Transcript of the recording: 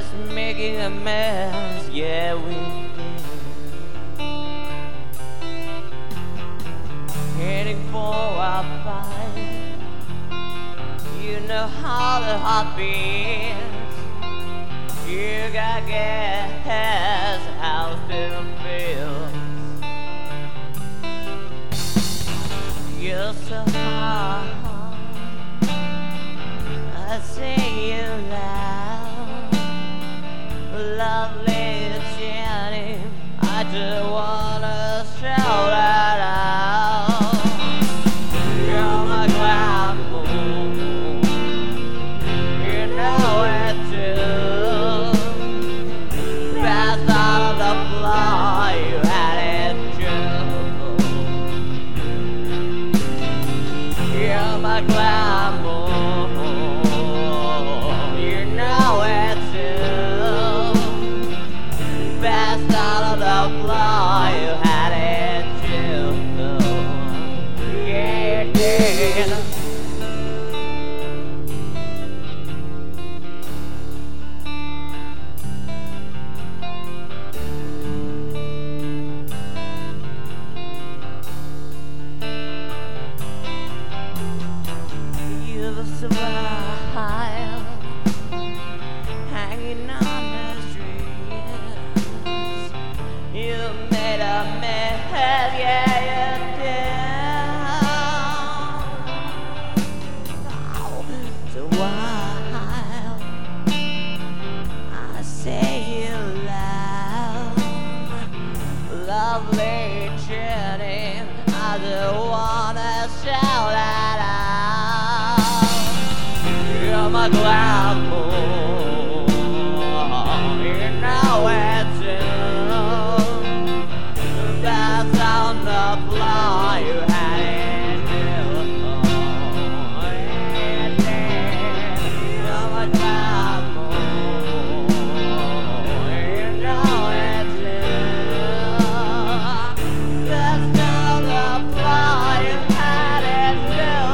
just making a mess, yeah we did. Heading for a fight, you know how the heart beats. You got gas, how still feels. You're so hard, I say you loud. Lovely Jenny, I just wanna shout that out. You're my glamour, you know it too. Fast out of the floor, you had it true. You're my glamour, you know it too. Fast out of the floor, you had it too. Yeah, you did. You've survived, hanging on the streets. You made a mess, yeah you did. Oh, so wild, I say you loud. Lovely Jenny, I just wanna shout that out. You're my glamour, you know it too. That's on the floor, you had it too. You're my glamour, you know it too. That's on the floor, you had it too.